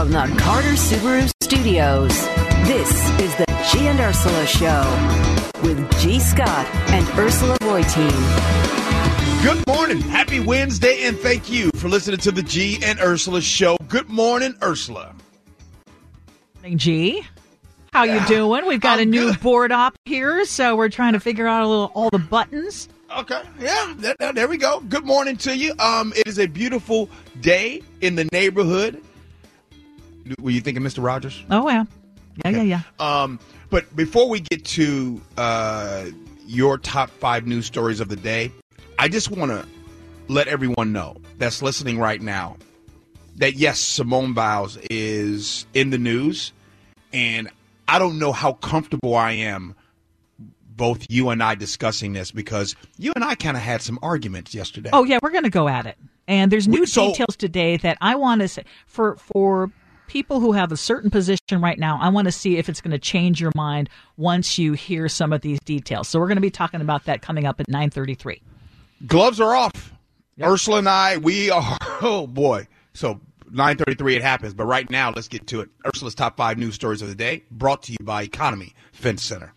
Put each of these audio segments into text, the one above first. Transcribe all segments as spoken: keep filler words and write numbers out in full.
From the Carter Subaru Studios, this is the G and Ursula Show with G. Scott and Ursula Reutin. Good morning. Happy Wednesday, and thank you for listening to the G and Ursula Show. Good morning, Ursula. Morning, G. How you doing? We've got I'm a new good. board op here, so we're trying to figure out a little all the buttons. Okay, yeah, there, there we go. Good morning to you. Um, it is a beautiful day in the neighborhood. Were you thinking Mister Rogers? Oh, yeah. Yeah, okay. yeah, yeah. Um, but before we get to uh, your top five news stories of the day, I just want to let everyone know that's listening right now that, yes, Simone Biles is in the news, and I don't know how comfortable I am both you and I discussing this, because you and I kind of had some arguments yesterday. Oh, yeah, we're going to go at it. And there's new so, details today that I want to say for for people who have a certain position right now. I want to see if it's going to change your mind once you hear some of these details. So we're going to be talking about that coming up at nine thirty-three. Gloves are off. Yep. Ursula and I, we are, oh boy. So nine thirty-three it happens. But right now, let's get to it. Ursula's top five news stories of the day, brought to you by Economy Defense Center.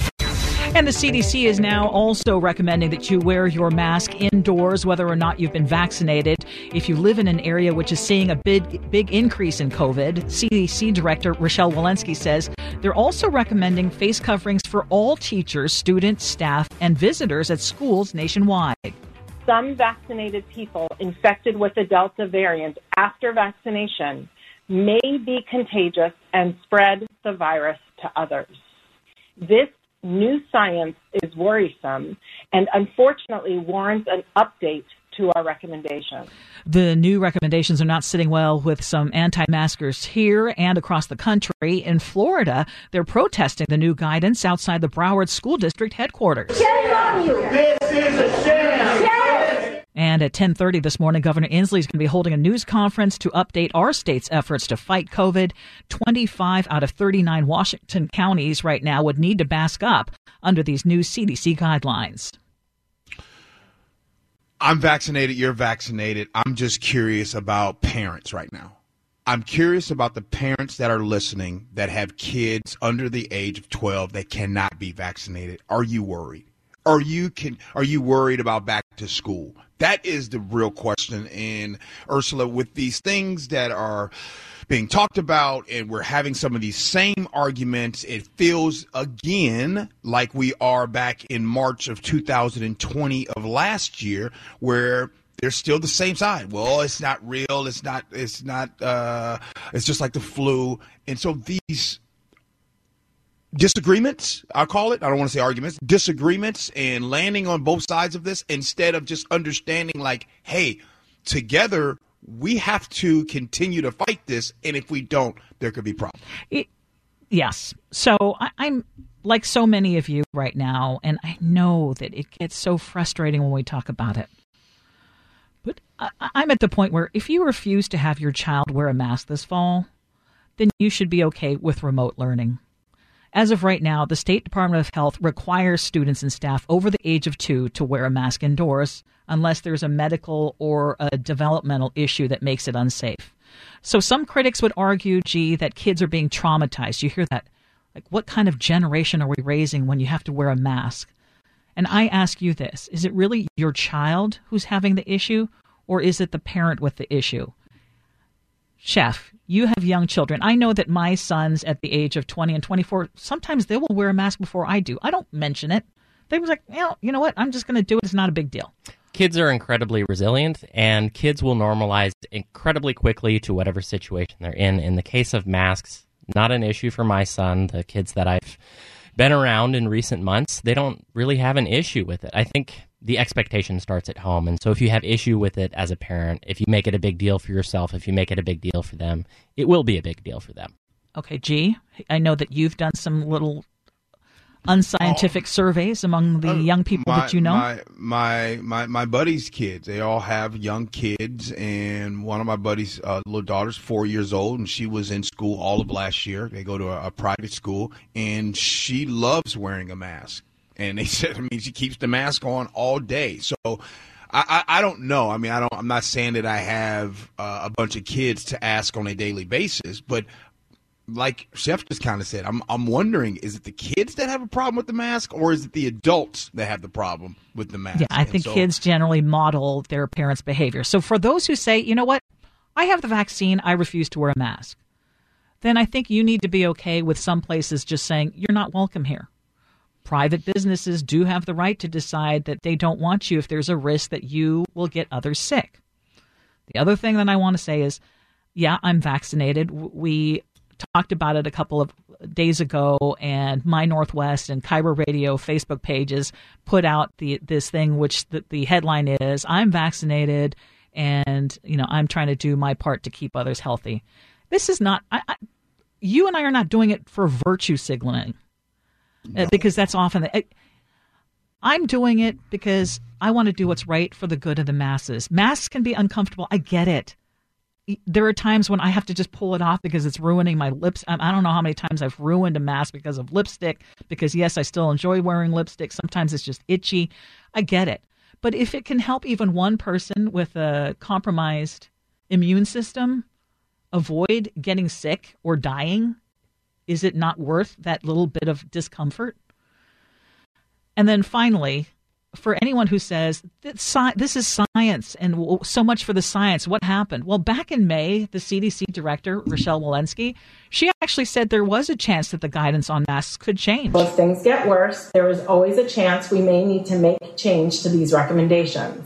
And the C D C is now also recommending that you wear your mask indoors, whether or not you've been vaccinated. If you live in an area which is seeing a big, big increase in COVID, C D C Director Rochelle Walensky says they're also recommending face coverings for all teachers, students, staff, and visitors at schools nationwide. Some vaccinated people infected with the Delta variant after vaccination may be contagious and spread the virus to others. This new science is worrisome and unfortunately warrants an update to our recommendations. The new recommendations are not sitting well with some anti-maskers here and across the country. In Florida, they're protesting the new guidance outside the Broward School District headquarters. Shame on you! This is a sham! Shame! And at ten thirty this morning, Governor Inslee is going to be holding a news conference to update our state's efforts to fight COVID. twenty-five out of thirty-nine Washington counties right now would need to mask up under these new C D C guidelines. I'm vaccinated. You're vaccinated. I'm just curious about parents right now. I'm curious about the parents that are listening that have kids under the age of twelve that cannot be vaccinated. Are you worried? Are you can are you worried about back to school? That is the real question. And Ursula, with these things that are being talked about, and we're having some of these same arguments, it feels again like we are back in March of two thousand twenty of last year, where they're still the same side. Well, it's not real. It's not. It's not. Uh, it's just like the flu. And so these disagreements, I'll call it, I don't want to say arguments, disagreements, and landing on both sides of this instead of just understanding like, hey, together we have to continue to fight this, and if we don't, there could be problems. It, yes. So I, I'm like so many of you right now, and I know that it gets so frustrating when we talk about it. But I, I'm at the point where if you refuse to have your child wear a mask this fall, then you should be okay with remote learning. As of right now, the State Department of Health requires students and staff over the age of two to wear a mask indoors unless there's a medical or a developmental issue that makes it unsafe. So some critics would argue, gee, that kids are being traumatized. You hear that? Like, what kind of generation are we raising when you have to wear a mask? And I ask you this, is it really your child who's having the issue, or is it the parent with the issue? Chef, you have young children. I know that my sons at the age of twenty and twenty-four, sometimes they will wear a mask before I do. I don't mention it. They was like, you know, you know what? I'm just going to do it. It's not a big deal. Kids are incredibly resilient, and kids will normalize incredibly quickly to whatever situation they're in. In the case of masks, not an issue for my son. The kids that I've been around in recent months, they don't really have an issue with it. I think the expectation starts at home. And so if you have issue with it as a parent, if you make it a big deal for yourself, if you make it a big deal for them, it will be a big deal for them. Okay, G, I know that you've done some little unscientific oh, surveys among the uh, young people my, that you know. My, my my my buddies' kids, they all have young kids, and one of my buddies' uh, little daughter's four years old, and she was in school all of last year. They go to a, a private school, and she loves wearing a mask. And they said, I mean, she keeps the mask on all day. So I, I, I don't know. I mean, I don't. I'm not saying that I have uh, a bunch of kids to ask on a daily basis, but like Chef just kind of said, I'm I'm wondering, is it the kids that have a problem with the mask, or is it the adults that have the problem with the mask? Yeah, I think so, kids generally model their parents' behavior. So for those who say, you know what, I have the vaccine, I refuse to wear a mask, then I think you need to be okay with some places just saying, you're not welcome here. Private businesses do have the right to decide that they don't want you if there's a risk that you will get others sick. The other thing that I want to say is, yeah, I'm vaccinated. We talked about it a couple of days ago, and My Northwest and Kyber Radio Facebook pages put out the this thing, which the, the headline is, I'm vaccinated, and you know I'm trying to do my part to keep others healthy. This is not, I, I, you and I are not doing it for virtue signaling. No. Because that's often, the, I'm doing it because I want to do what's right for the good of the masses. Masks can be uncomfortable. I get it. There are times when I have to just pull it off because it's ruining my lips. I don't know how many times I've ruined a mask because of lipstick, because yes, I still enjoy wearing lipstick. Sometimes it's just itchy. I get it. But if it can help even one person with a compromised immune system avoid getting sick or dying, is it not worth that little bit of discomfort? And then finally, for anyone who says, this is science and so much for the science, what happened? Well, back in May, the C D C director, Rochelle Walensky, she actually said there was a chance that the guidance on masks could change. Well, if things get worse, there is always a chance we may need to make change to these recommendations.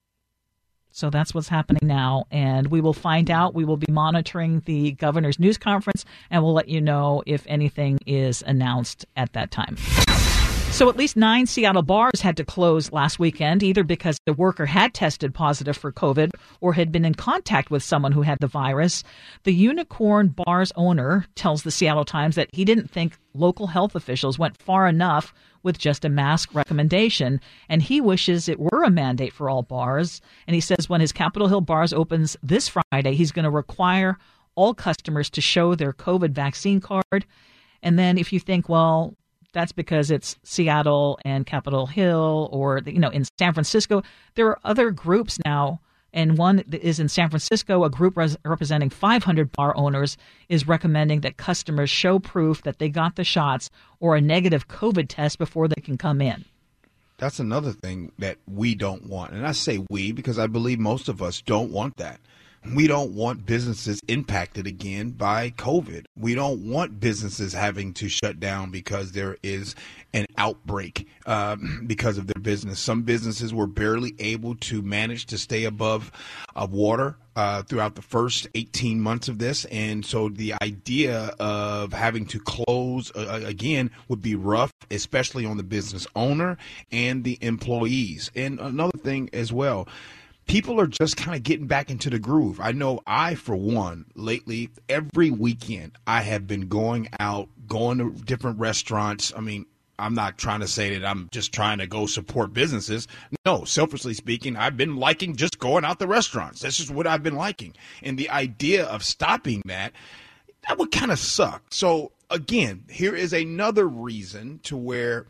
So that's what's happening now, and we will find out. We will be monitoring the governor's news conference, and we'll let you know if anything is announced at that time. So at least nine Seattle bars had to close last weekend, either because the worker had tested positive for COVID or had been in contact with someone who had the virus. The Unicorn Bar's owner tells the Seattle Times that he didn't think local health officials went far enough with just a mask recommendation, and he wishes it were a mandate for all bars. And he says when his Capitol Hill Bars opens this Friday, he's going to require all customers to show their COVID vaccine card. And then if you think, well, that's because it's Seattle and Capitol Hill, or, you know, in San Francisco, there are other groups now. And one that is in San Francisco, a group res- representing five hundred bar owners is recommending that customers show proof that they got the shots or a negative COVID test before they can come in. That's another thing that we don't want. And I say we because I believe most of us don't want that. We don't want businesses impacted again by COVID. We don't want businesses having to shut down because there is an outbreak uh, because of their business. Some businesses were barely able to manage to stay above uh, water uh, throughout the first eighteen months of this. And so the idea of having to close uh, again would be rough, especially on the business owner and the employees. And another thing as well, people are just kind of getting back into the groove. I know I, for one, lately, every weekend, I have been going out, going to different restaurants. I mean, I'm not trying to say that I'm just trying to go support businesses. No, selfishly speaking, I've been liking just going out to restaurants. This is what I've been liking. And the idea of stopping that, that would kind of suck. So, again, here is another reason to where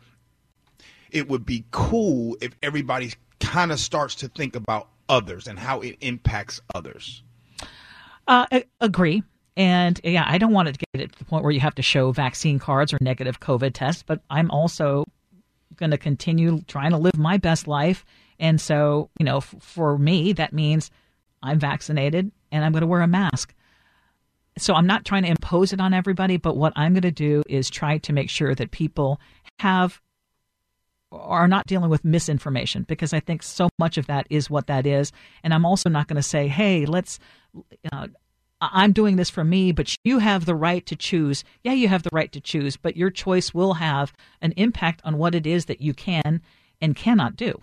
it would be cool if everybody kind of starts to think about others and how it impacts others. Uh, I agree. And yeah, I don't want it to get to the point where you have to show vaccine cards or negative COVID tests, but I'm also going to continue trying to live my best life. And so, you know, f- for me, that means I'm vaccinated and I'm going to wear a mask. So I'm not trying to impose it on everybody, but what I'm going to do is try to make sure that people have are not dealing with misinformation, because I think so much of that is what that is. And I'm also not going to say, hey, let's, uh, I'm doing this for me, but you have the right to choose. Yeah, you have the right to choose, but your choice will have an impact on what it is that you can and cannot do.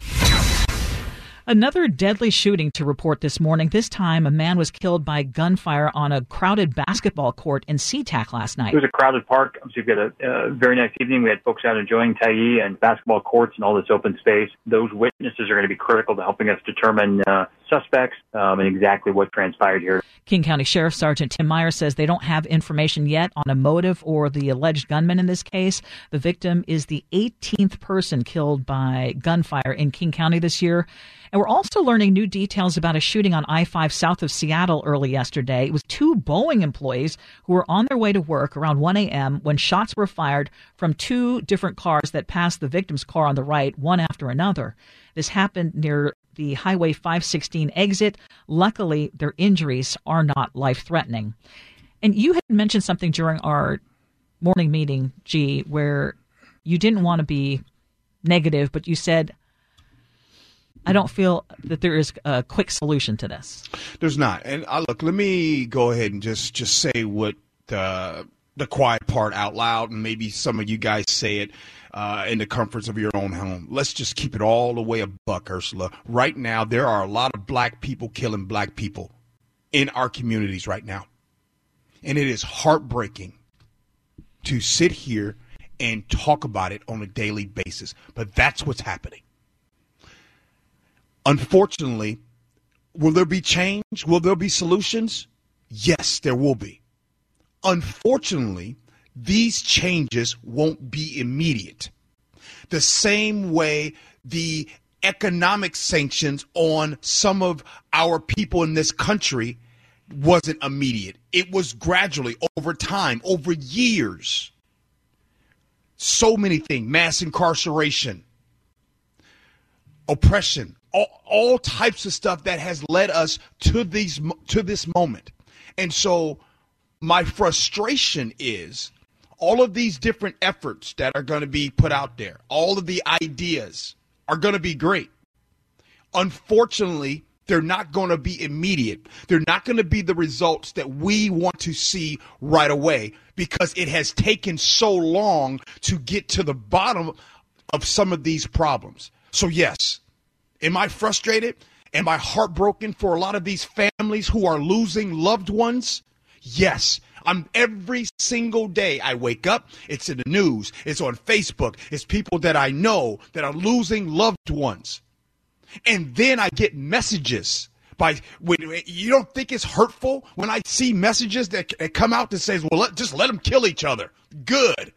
Another deadly shooting to report this morning. This time, a man was killed by gunfire on a crowded basketball court in SeaTac last night. It was a crowded park. So we've got a uh, very nice evening. We had folks out enjoying Taillee and basketball courts and all this open space. Those witnesses are going to be critical to helping us determine uh, suspects um, and exactly what transpired here. King County Sheriff Sergeant Tim Meyer says they don't have information yet on a motive or the alleged gunman in this case. The victim is the eighteenth person killed by gunfire in King County this year. And we're also learning new details about a shooting on I five south of Seattle early yesterday. It was two Boeing employees who were on their way to work around one a.m. when shots were fired from two different cars that passed the victim's car on the right, one after another. This happened near the Highway five sixteen exit. Luckily, their injuries are not life-threatening. And you had mentioned something during our morning meeting, G, where you didn't want to be negative, but you said, I don't feel that there is a quick solution to this. There's not. And uh, look, let me go ahead and just, just say what uh, the quiet part out loud, and maybe some of you guys say it uh, in the comforts of your own home. Let's just keep it all the way a buck, Ursula. Right now, there are a lot of black people killing black people in our communities right now. And it is heartbreaking to sit here and talk about it on a daily basis. But that's what's happening. Unfortunately, will there be change? Will there be solutions? Yes, there will be. Unfortunately, these changes won't be immediate. The same way the economic sanctions on some of our people in this country wasn't immediate. It was gradually, over time, over years. So many things, mass incarceration, oppression, all, all types of stuff that has led us to these to this moment. And so my frustration is all of these different efforts that are going to be put out there, all of the ideas are going to be great. Unfortunately, they're not going to be immediate. They're not going to be the results that we want to see right away because it has taken so long to get to the bottom of some of these problems. So yes, am I frustrated? Am I heartbroken for a lot of these families who are losing loved ones? Yes. I'm every single day I wake up, it's in the news, it's on Facebook, it's people that I know that are losing loved ones. And then I get messages by when you don't think it's hurtful when I see messages that, that come out that says, well, let, just let them kill each other. Good.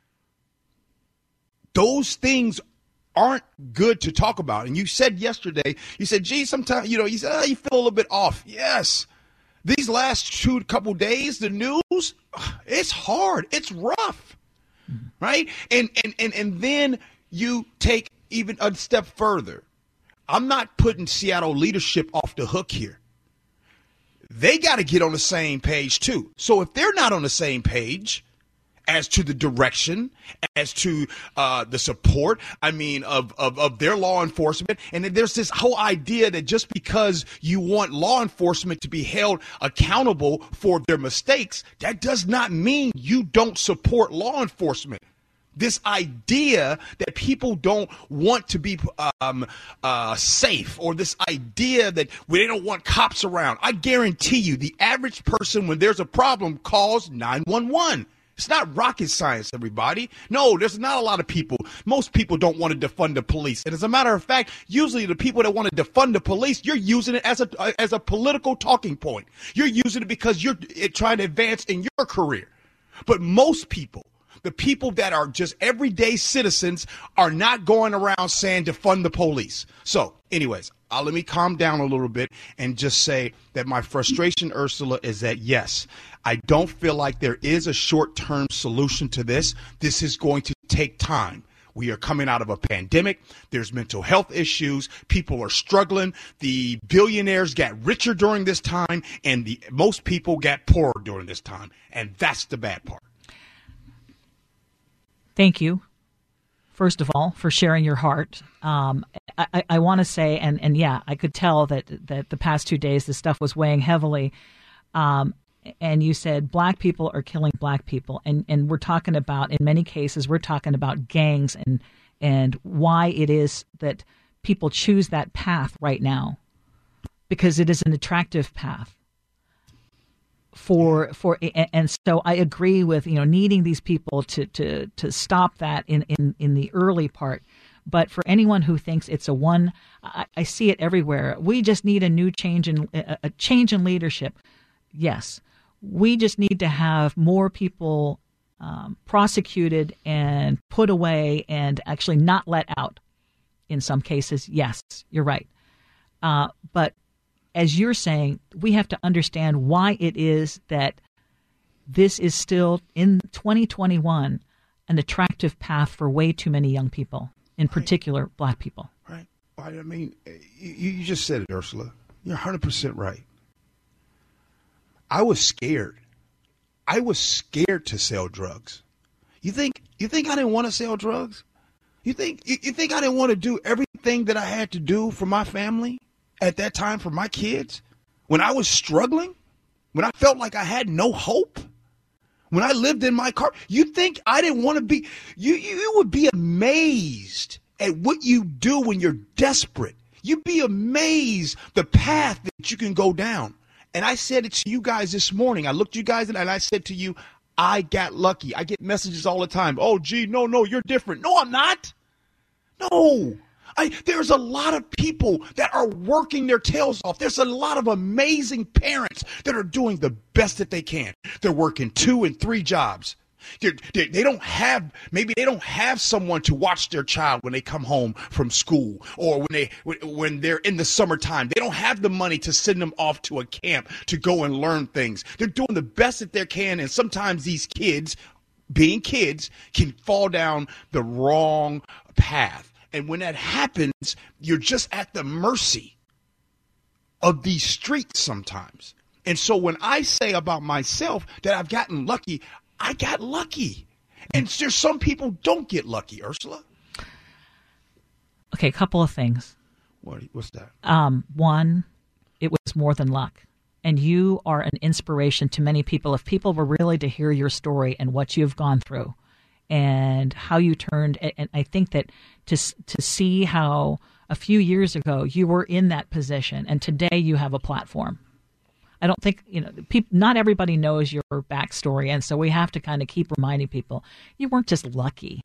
Those things aren't good to talk about. And you said yesterday, you said, gee, sometimes, you know, you said, oh, you feel a little bit off. Yes. These last two couple days, the news, it's hard. It's rough. Right. And, and, and, and then you take even a step further. I'm not putting Seattle leadership off the hook here. They got to get on the same page, too. So if they're not on the same page as to the direction, as to uh, the support, I mean, of, of, of their law enforcement, and then there's this whole idea that just because you want law enforcement to be held accountable for their mistakes, that does not mean you don't support law enforcement. This idea that people don't want to be um, uh, safe, or this idea that when they don't want cops around. I guarantee you the average person, when there's a problem, calls nine one one. It's not rocket science, everybody. No, there's not a lot of people. Most people don't want to defund the police. And as a matter of fact, usually the people that want to defund the police, you're using it as a as a political talking point. You're using it because you're trying to advance in your career. But most people, the people that are just everyday citizens, are not going around saying defund the police. So anyways, uh, let me calm down a little bit and just say that my frustration, Ursula, is that, yes, I don't feel like there is a short-term solution to this. This is going to take time. We are coming out of a pandemic. There's mental health issues. People are struggling. The billionaires got richer during this time, and the most people got poorer during this time. And that's the bad part. Thank you, first of all, for sharing your heart. Um, I, I, I want to say, and, and yeah, I could tell that, that the past two days this stuff was weighing heavily. Um, and you said black people are killing black people. And, and we're talking about, in many cases, we're talking about gangs and and why it is that people choose that path right now, because it is an attractive path. For for and so I agree with, you know, needing these people to to to stop that in, in, in the early part. But for anyone who thinks it's a one, I, I see it everywhere. We just need a new change in a, a change in leadership. Yes, we just need to have more people um, prosecuted and put away and actually not let out. In some cases, yes, you're right. Uh, but as you're saying, we have to understand why it is that this is still in twenty twenty-one an attractive path for way too many young people, in particular right. Black people. Right. I mean, you, you just said it, Ursula. You're one hundred percent right. I was scared. I was scared to sell drugs. You think you think I didn't want to sell drugs? You think you, you think I didn't want to do everything that I had to do for my family at that time, for my kids, when I was struggling, when I felt like I had no hope? When I lived in my car, you think I didn't want to be, you, you would be amazed at what you do when you're desperate. You'd be amazed the path that you can go down. And I said it to you guys this morning. I looked you guys in and I said to you, I got lucky. I get messages all the time. Oh, gee, no, no, you're different. No, I'm not. No. I, there's a lot of people that are working their tails off. There's a lot of amazing parents that are doing the best that they can. They're working two and three jobs. They're, they they don't have, maybe they don't have someone to watch their child when they come home from school or when, they, when they're in the summertime. They don't have the money to send them off to a camp to go and learn things. They're doing the best that they can, and sometimes these kids, being kids, can fall down the wrong path. And when that happens, you're just at the mercy of these streets sometimes. And so when I say about myself that I've gotten lucky, I got lucky. And there's some people don't get lucky, Ursula. Okay, a couple of things. What, what's that? Um, one, it was more than luck. And you are an inspiration to many people. If people were really to hear your story and what you've gone through and how you turned, and I think that to to see how a few years ago you were in that position and today you have a platform. I don't think, you know, people, not everybody knows your backstory, and so we have to kind of keep reminding people you weren't just lucky.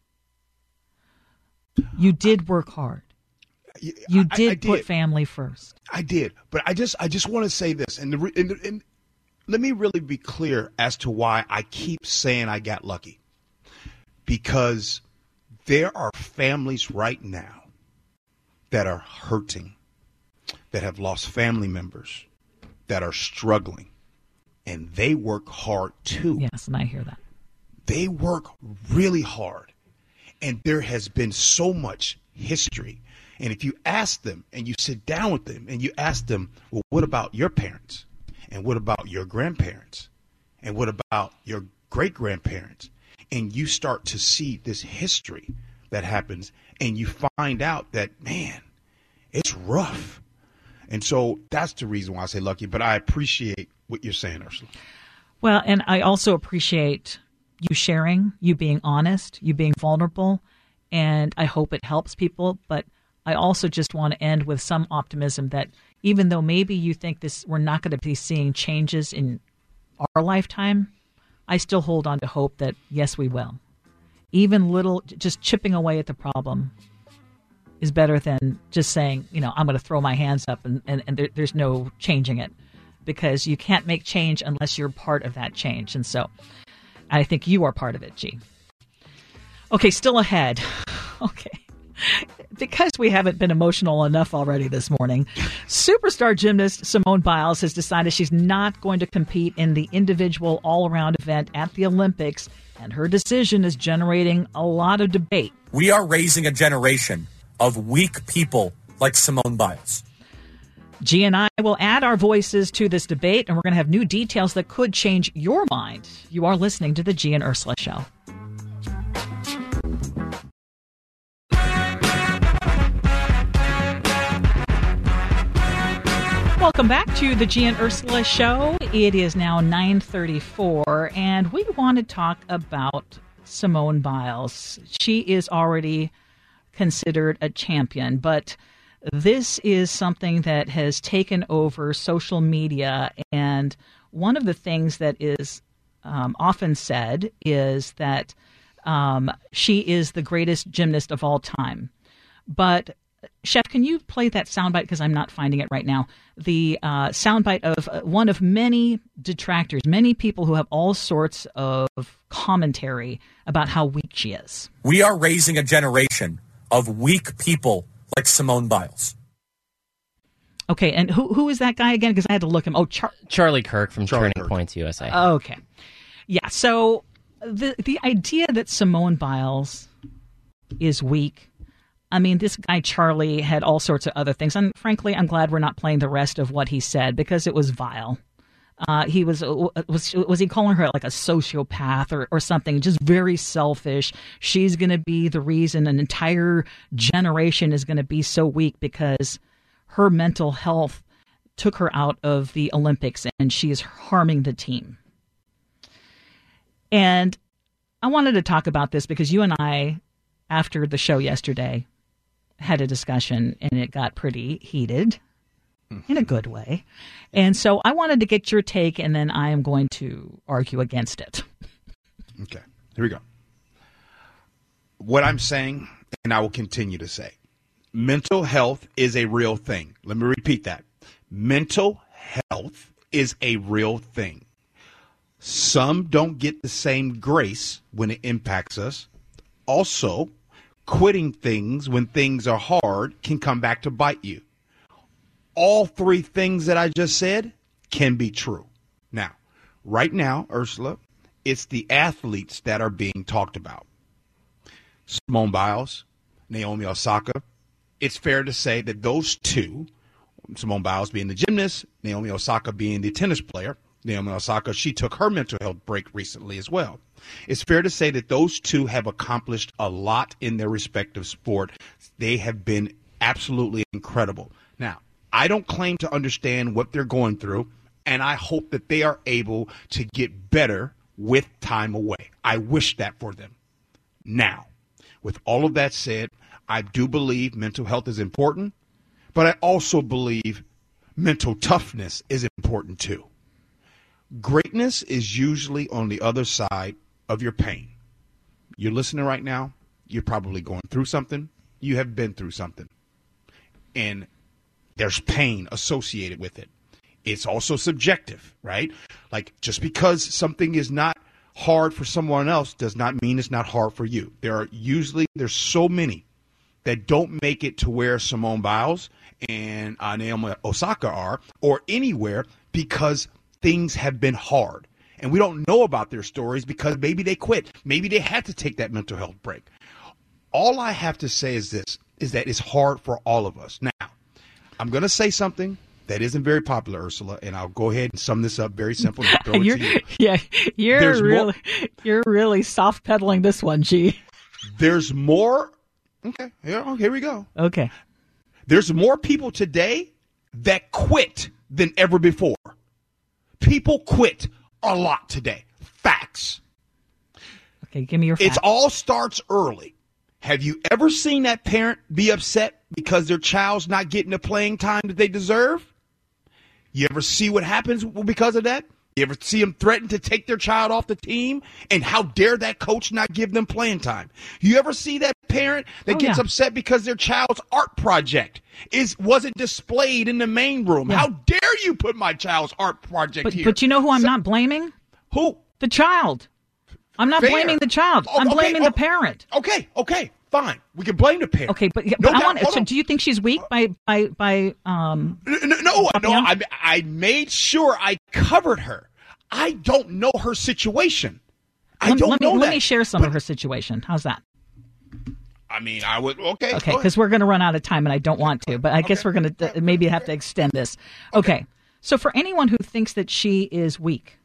You did work hard. You did, I, I did put family first. I did, but I just I just want to say this, and, the, and, and let me really be clear as to why I keep saying I got lucky. Because there are families right now that are hurting, that have lost family members, that are struggling, and they work hard too. Yes, and I hear that. They work really hard, and there has been so much history. And if you ask them and you sit down with them and you ask them, well, what about your parents? And what about your grandparents? And what about your great-grandparents? And you start to see this history that happens, and you find out that, man, it's rough. And so that's the reason why I say lucky, but I appreciate what you're saying, Ursula. Well, and I also appreciate you sharing, you being honest, you being vulnerable, and I hope it helps people. But I also just want to end with some optimism that even though maybe you think this, we're not going to be seeing changes in our lifetime, I still hold on to hope that, yes, we will. Even little, just chipping away at the problem is better than just saying, you know, I'm going to throw my hands up and, and, and there, there's no changing it, because you can't make change unless you're part of that change. And so I think you are part of it, G. Okay, still ahead. Okay. Because we haven't been emotional enough already this morning, superstar gymnast Simone Biles has decided she's not going to compete in the individual all-around event at the Olympics, and her decision is generating a lot of debate. We are raising a generation of weak people like Simone Biles. G and I will add our voices to this debate, and we're going to have new details that could change your mind. You are listening to the G and Ursula Show. Welcome back to the G and Ursula Show. It is now nine thirty-four, and we want to talk about Simone Biles. She is already considered a champion, but this is something that has taken over social media, and one of the things that is um, often said is that um, she is the greatest gymnast of all time. But, Chef, can you play that soundbite? Because I'm not finding it right now. The uh, soundbite of uh, one of many detractors, many people who have all sorts of commentary about how weak she is. We are raising a generation of weak people like Simone Biles. Okay, and who who is that guy again? Because I had to look him. Oh, Char- Charlie Kirk from Charlie Turning Kirk. Points U S A. Okay. Yeah, so the the idea that Simone Biles is weak, I mean, this guy Charlie had all sorts of other things. And frankly, I'm glad we're not playing the rest of what he said because it was vile. Uh, he was was was he calling her like a sociopath or, or something, just very selfish. She's going to be the reason an entire generation is going to be so weak because her mental health took her out of the Olympics and she is harming the team. And I wanted to talk about this because you and I, after the show yesterday, had a discussion and it got pretty heated in a good way. And so I wanted to get your take and then I am going to argue against it. Okay, here we go. What I'm saying, and I will continue to say, mental health is a real thing. Let me repeat that. Mental health is a real thing. Some don't get the same grace when it impacts us. Also, quitting things when things are hard can come back to bite you. All three things that I just said can be true. Now, right now, Ursula, it's the athletes that are being talked about. Simone Biles, Naomi Osaka. It's fair to say that those two, Simone Biles being the gymnast, Naomi Osaka being the tennis player, Naomi Osaka, she took her mental health break recently as well. It's fair to say that those two have accomplished a lot in their respective sport. They have been absolutely incredible. Now, I don't claim to understand what they're going through, and I hope that they are able to get better with time away. I wish that for them. Now, with all of that said, I do believe mental health is important, but I also believe mental toughness is important too. Greatness is usually on the other side of your pain. You're listening right now. You're probably going through something. You have been through something. And there's pain associated with it. It's also subjective, right? Like just because something is not hard for someone else does not mean it's not hard for you. There are usually, there's so many that don't make it to where Simone Biles and uh, Naomi Osaka are or anywhere because things have been hard. And we don't know about their stories because maybe they quit. Maybe they had to take that mental health break. All I have to say is this, is that it's hard for all of us. Now, I'm going to say something that isn't very popular, Ursula, and I'll go ahead and sum this up very simple. And throw it you're, to you. Yeah, you're There's really, more, you're really soft pedaling this one, G. There's more. Okay, here, oh, here we go. Okay. There's more people today that quit than ever before. People quit a lot today. Facts. Okay, give me your facts. It all starts early. Have you ever seen that parent be upset because their child's not getting the playing time that they deserve? You ever see what happens because of that? You ever see them threaten to take their child off the team? And how dare that coach not give them playing time? You ever see that parent that oh, gets yeah. upset because their child's art project is wasn't displayed in the main room? Yeah. How dare you put my child's art project but, here? But you know who I'm so, not blaming? Who? The child. I'm not Fair. blaming the child. Oh, I'm okay, blaming oh, the parent. Okay, okay, fine. We can blame the parent. Okay, but, no but I doubt. want. Hold So, on. do you think she's weak by by by? Um, No, no, no. no Fabian? I, I made sure I covered her. I don't know her situation. I let, don't let me, know Let that. me share some But, of her situation. How's that? I mean, I would. Okay. Okay, go because we're going to run out of time, and I don't want to. But I guess Okay. we're going to maybe have to extend this. Okay. So for anyone who thinks that she is weak,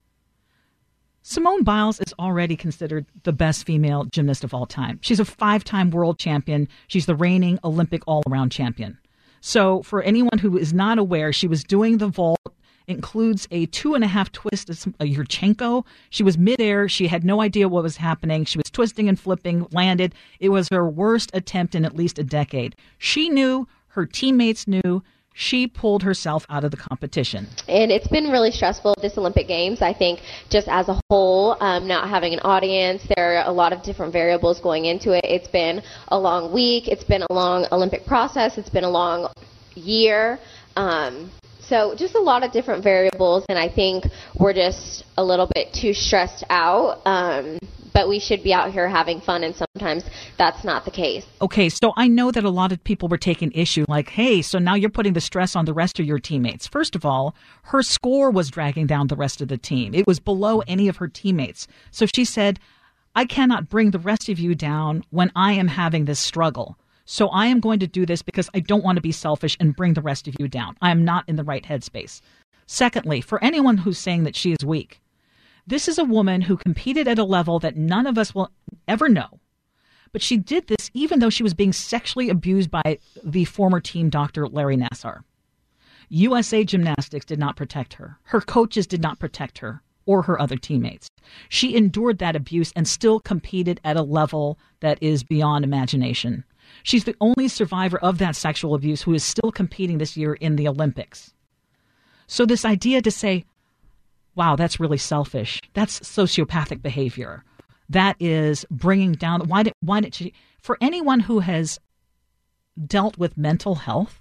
Simone Biles is already considered the best female gymnast of all time. She's a five-time world champion. She's the reigning Olympic all-around champion. So for anyone who is not aware, she was doing the vault. Includes a two and a half twist, a Yurchenko. She was midair. She had no idea what was happening. She was twisting and flipping, landed. It was her worst attempt in at least a decade. She knew, her teammates knew, she pulled herself out of the competition. And it's been really stressful, this Olympic Games. I think just as a whole, um, not having an audience, there are a lot of different variables going into it. It's been a long week. It's been a long Olympic process. It's been a long year. Um, so just a lot of different variables, and I think we're just a little bit too stressed out. Um, but we should be out here having fun, and sometimes that's not the case. Okay, so I know that a lot of people were taking issue, like, hey, so now you're putting the stress on the rest of your teammates. First of all, her score was dragging down the rest of the team. It was below any of her teammates. So she said, I cannot bring the rest of you down when I am having this struggle. So I am going to do this because I don't want to be selfish and bring the rest of you down. I am not in the right headspace. Secondly, for anyone who's saying that she is weak, this is a woman who competed at a level that none of us will ever know. But she did this even though she was being sexually abused by the former team doctor, Larry Nassar. U S A Gymnastics did not protect her. Her coaches did not protect her or her other teammates. She endured that abuse and still competed at a level that is beyond imagination. She's the only survivor of that sexual abuse who is still competing this year in the Olympics. So this idea to say, wow, that's really selfish. That's sociopathic behavior. That is bringing down. Why did, why did she? For anyone who has dealt with mental health,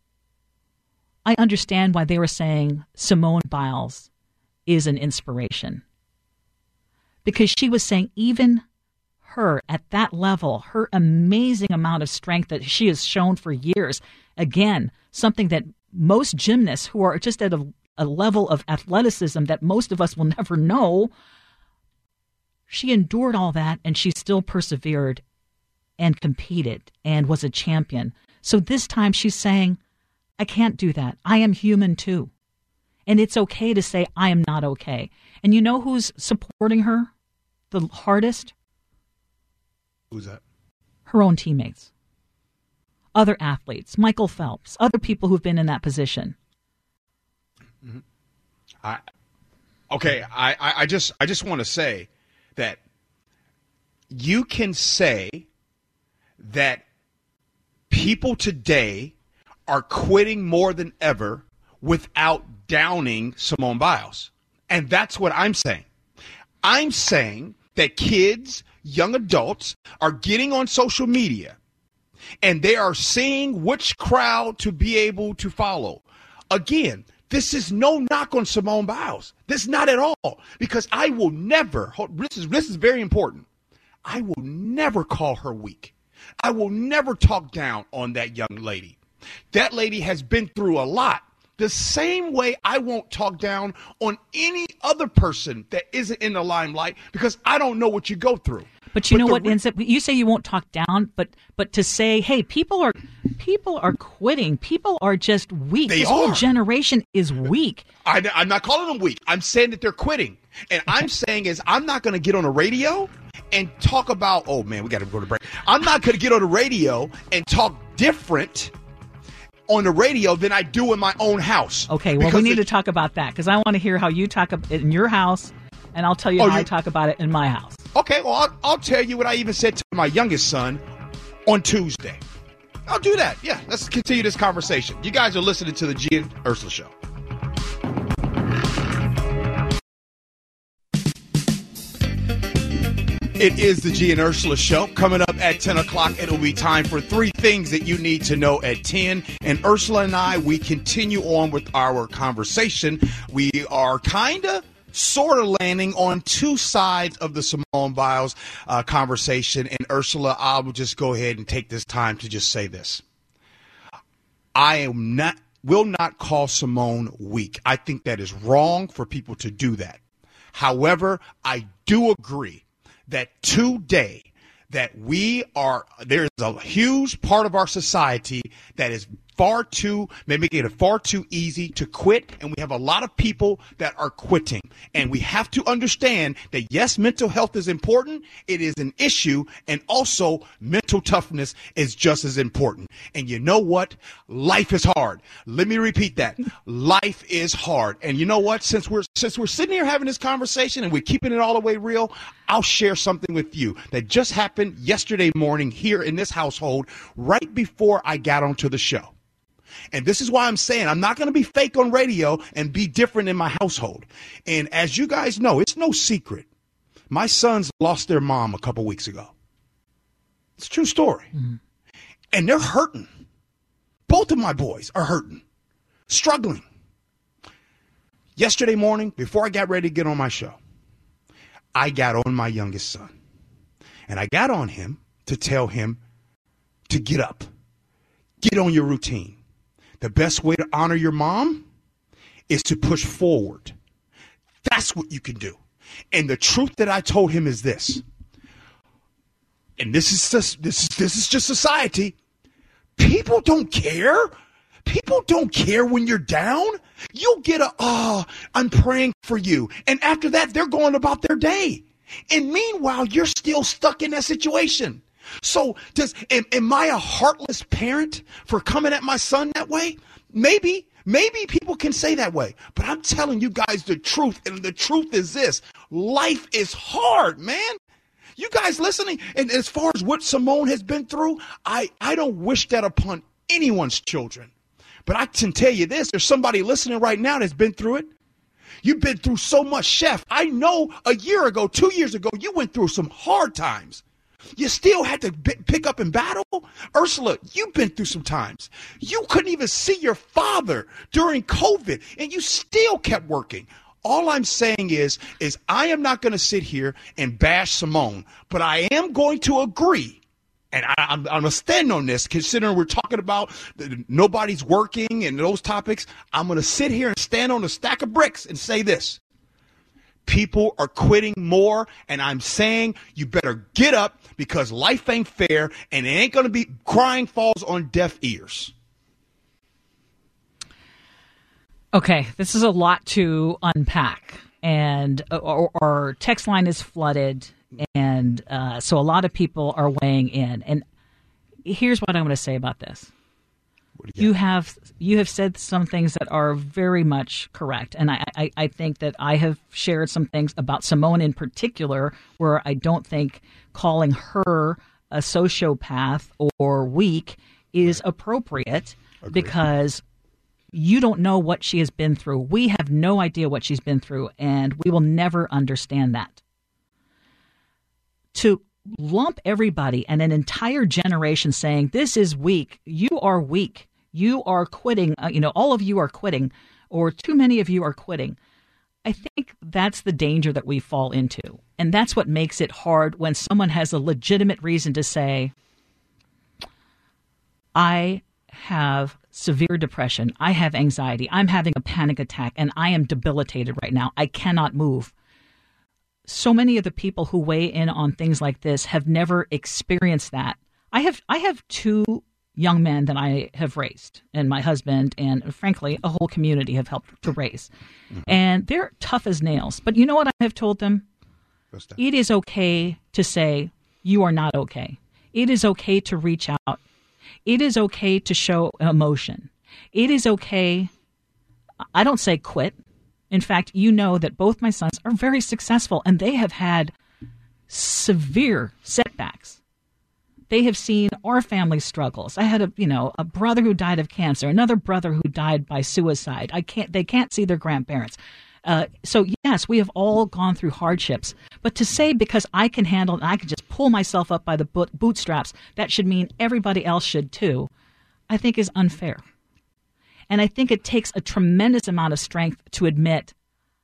I understand why they were saying Simone Biles is an inspiration. Because she was saying even her at that level, her amazing amount of strength that she has shown for years, again, something that most gymnasts who are just at a a level of athleticism that most of us will never know, she endured all that and she still persevered and competed and was a champion. So this time she's saying, I can't do that. I am human too. And it's okay to say, I am not okay. And you know who's supporting her the hardest? Who's that? Her own teammates. Other athletes, Michael Phelps, other people who've been in that position. Mm-hmm. I, okay, I, I just I just want to say that you can say that people today are quitting more than ever without downing Simone Biles. And that's what I'm saying. I'm saying that kids, young adults, are getting on social media and they are seeing which crowd to be able to follow. Again, this is no knock on Simone Biles. This is not at all. Because I will never, this is, this is very important, I will never call her weak. I will never talk down on that young lady. That lady has been through a lot. The same way I won't talk down on any other person that isn't in the limelight because I don't know what you go through. But you but know the, what ends up, you say you won't talk down, but but to say, hey, people are people are quitting. People are just weak. They this are. whole generation is weak. I, I'm not calling them weak. I'm saying that they're quitting. And I'm saying is I'm not going to get on the radio and talk about, oh, man, we got to go to break. I'm not going to get on the radio and talk different on the radio than I do in my own house. Okay, well, because we need it, to talk about that because I want to hear how you talk about it in your house, and I'll tell you oh, how you, I talk about it in my house. Okay, well, I'll, I'll tell you what I even said to my youngest son on Tuesday. I'll do that. Yeah, let's continue this conversation. You guys are listening to the G and Ursula Show. It is the G and Ursula Show. Coming up at ten o'clock, it'll be time for three things that you need to know at ten. And Ursula and I, we continue on with our conversation. We are kind of sort of landing on two sides of the Simone Biles uh, conversation. And Ursula, I will just go ahead and take this time to just say this. I am not, will not call Simone weak. I think that is wrong for people to do that. However, I do agree that today that we are, there is a huge part of our society that is far too, may make it far too easy to quit. And we have a lot of people that are quitting. And we have to understand that, yes, mental health is important. It is an issue. And also mental toughness is just as important. And you know what? Life is hard. Let me repeat that. Life is hard. And you know what? Since we're, since we're sitting here having this conversation and we're keeping it all the way real, I'll share something with you that just happened yesterday morning here in this household right before I got onto the show. And this is why I'm saying I'm not going to be fake on radio and be different in my household. And as you guys know, it's no secret. My sons lost their mom a couple weeks ago. It's a true story. Mm-hmm. And they're hurting. Both of my boys are hurting, struggling. Yesterday morning, before I got ready to get on my show, I got on my youngest son. And I got on him to tell him to get up. Get on your routine. The best way to honor your mom is to push forward. That's what you can do. And the truth that I told him is this. And this is just this is this is just society. People don't care. People don't care when you're down. You'll get a, oh, I'm praying for you. And after that, they're going about their day. And meanwhile, you're still stuck in that situation. So does am, am I a heartless parent for coming at my son that way? Maybe. Maybe people can say that way. But I'm telling you guys the truth. And the truth is this. Life is hard, man. You guys listening? And as far as what Simone has been through, I, I don't wish that upon anyone's children. But I can tell you this. There's somebody listening right now that's been through it. You've been through so much, Chef. I know a year ago, two years ago, you went through some hard times. You still had to b- pick up and battle. Ursula, you've been through some times. You couldn't even see your father during COVID, and you still kept working. All I'm saying is, is I am not going to sit here and bash Simone, but I am going to agree. And I, I'm, I'm going to stand on this, considering we're talking about the, nobody's working and those topics. I'm going to sit here and stand on a stack of bricks and say this. People are quitting more, and I'm saying you better get up because life ain't fair, and it ain't going to be crying falls on deaf ears. Okay, this is a lot to unpack, and our, our text line is flooded, and uh, so a lot of people are weighing in. And here's what I'm going to say about this. You, you have you have said some things that are very much correct, and I, I, I think that I have shared some things about Simone in particular where I don't think calling her a sociopath or weak is right. appropriate. Agreed. Because you don't know what she has been through. We have no idea what she's been through, and we will never understand that. To lump everybody and an entire generation saying, this is weak, you are weak, you are quitting, uh, you know, all of you are quitting, or too many of you are quitting. I think that's the danger that we fall into. And that's what makes it hard when someone has a legitimate reason to say, I have severe depression, I have anxiety, I'm having a panic attack, and I am debilitated right now. I cannot move. So many of the people who weigh in on things like this have never experienced that. I have I have two young men that I have raised, and my husband and, frankly, a whole community have helped to raise. Mm-hmm. And they're tough as nails. But you know what I have told them? It is okay to say, you are not okay. It is okay to reach out. It is okay to show emotion. It is okay. I don't say quit. In fact, you know that both my sons are very successful, and they have had severe setbacks. They have seen our family struggles. I had a, you know, a brother who died of cancer, another brother who died by suicide. I can't. They can't see their grandparents. Uh, so yes, we have all gone through hardships. But to say because I can handle and I can just pull myself up by the bootstraps, that should mean everybody else should too, I think is unfair. And I think it takes a tremendous amount of strength to admit,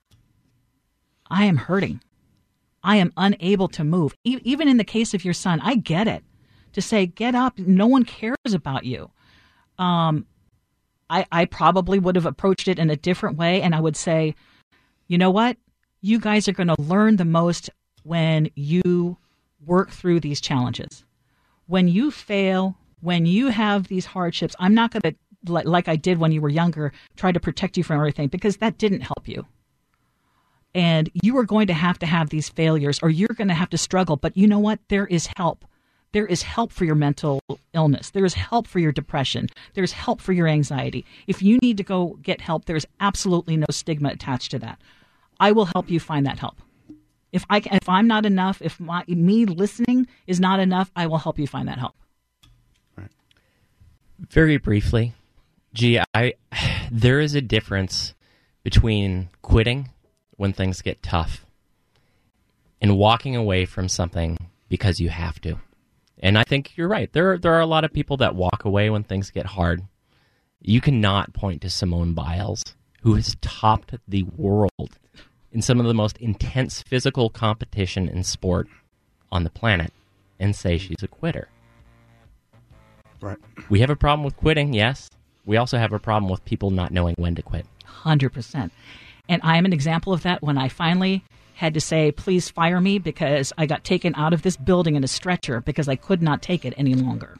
I am hurting. I am unable to move. E- even in the case of your son, I get it. To say, get up, no one cares about you. Um, I, I probably would have approached it in a different way, and I would say, you know what? You guys are going to learn the most when you work through these challenges. When you fail, when you have these hardships, I'm not going to, like I did when you were younger, try to protect you from everything, because that didn't help you. And you are going to have to have these failures, or you're going to have to struggle. But you know what? There is help. There is help for your mental illness. There is help for your depression. There's help for your anxiety. If you need to go get help, there's absolutely no stigma attached to that. I will help you find that help. If I if I'm not enough, if my, me listening is not enough, I will help you find that help. Very briefly, Gee, I, there is a difference between quitting when things get tough and walking away from something because you have to. And I think you're right. There, there are a lot of people that walk away when things get hard. You cannot point to Simone Biles, who has topped the world in some of the most intense physical competition in sport on the planet, and say she's a quitter. Right. We have a problem with quitting, yes. We also have a problem with people not knowing when to quit. one hundred percent. And I am an example of that when I finally had to say, please fire me, because I got taken out of this building in a stretcher because I could not take it any longer.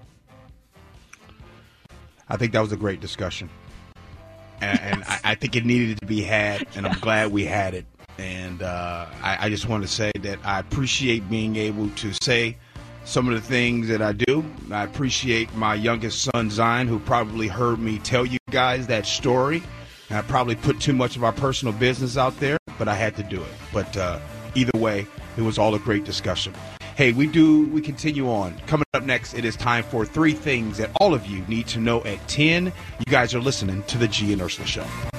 I think that was a great discussion. And, and I, I think it needed to be had, and I'm glad we had it. And uh, I, I just want to say that I appreciate being able to say some of the things that I do. I appreciate my youngest son, Zion, who probably heard me tell you guys that story. And I probably put too much of our personal business out there, but I had to do it. But uh, either way, it was all a great discussion. Hey, we do, we continue on. Coming up next, it is time for three things that all of you need to know at ten. You guys are listening to the G and Ursula Show.